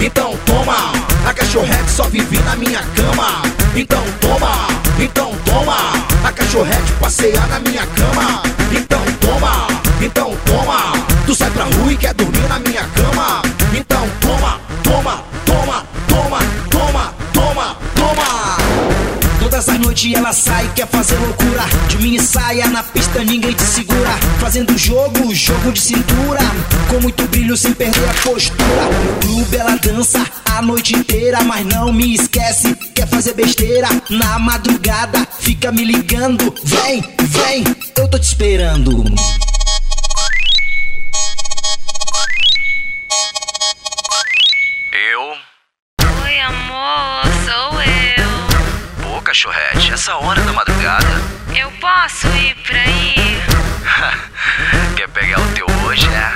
então toma. A cachorrete só vive na minha cama. Então toma, então toma. A cachorrete passeia na minha cama. Então toma, então toma. Tu sai pra rua e quer dormir na minha cama. Então toma, toma, toma, toma, toma, toma, toma. Todas as noites ela sai, quer fazer loucura. De mini saia na pista ninguém te segura. Fazendo jogo, jogo de cintura. Com muito brilho sem perder a postura. No clube ela dança a noite inteira, mas não me esquece, quer fazer besteira. Na madrugada fica me ligando. Vem, vem, eu tô te esperando. Oi amor, sou eu. Pô, cachorrete, essa hora da madrugada? Eu posso ir pra aí? Quer pegar o teu hoje, né?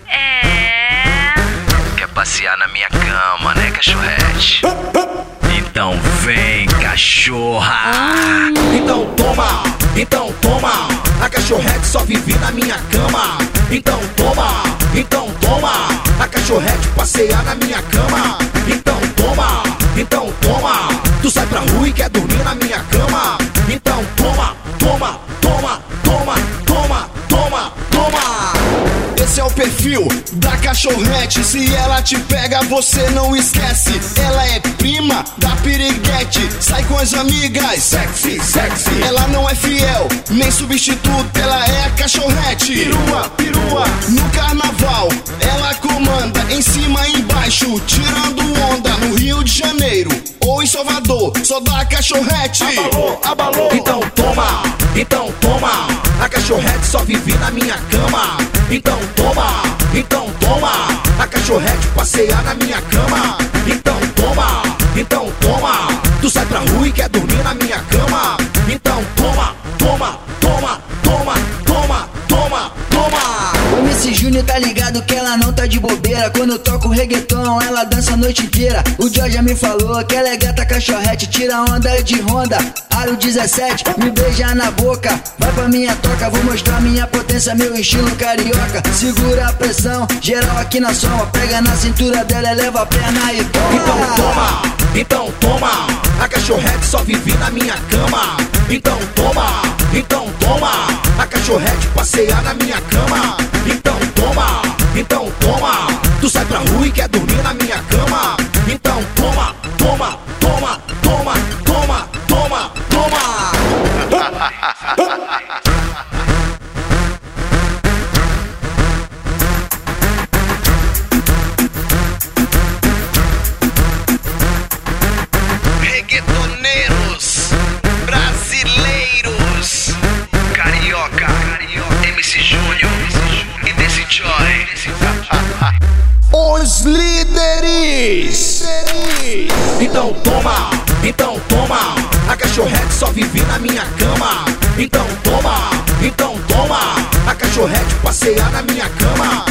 É. Quer passear na minha cama, né, cachorrete? Então vem, cachorra! Então toma, então toma. A cachorrete só vive na minha cama. Então toma, então toma. A cachorrete passeia na minha cama. Então toma, então toma. Tu sai pra rua e quer dormir na minha cama. Então toma, toma, toma, toma, toma, toma, toma. Esse é o perfil da cachorrete. Se ela te pega, você não esquece. Ela é prima da piriguete. Sai com as amigas, sexy, sexy. Ela não é fiel, nem substituto. Ela é a cachorrete. Perua, perua. No carnaval, ela comanda em cima e embaixo, tirando onda no Rio de Janeiro ou em Salvador. Só dá cachorrete. Abalou, abalou. Então toma, então toma. A cachorrete só vive na minha cama. Então toma, então toma. A cachorrete passeia na minha cama. Então toma, então toma. Tu sai pra rua e quer dormir na minha cama. Então toma, toma, toma, toma, toma, toma, toma. O MC Júnior tá ligado que ela não tá de bobeira. Quando eu toco reggaeton, ela dança a noite inteira. O Jorge já me falou que ela é gata cachorrete. Tira onda de Honda, aro 17. Me beija na boca, vai pra minha toca. Vou mostrar minha potência, meu estilo carioca. Segura a pressão, geral aqui na soma. Pega na cintura dela, eleva a perna e toma. Então toma, então toma. A cachorrete só vive na minha cama. Então toma, então toma. A cachorrete passeia na minha cama. Então toma, então toma. Tu sai pra rua e quer dormir na minha cama. Então toma, toma, toma, toma, toma, toma, toma. Reggaetoneiros brasileiros, carioca, MC Júnior e desse Joy. Os líderes. Então toma, então toma. A cachorrete só vive na minha cama. Então toma, então toma. A cachorrete passeia na minha cama.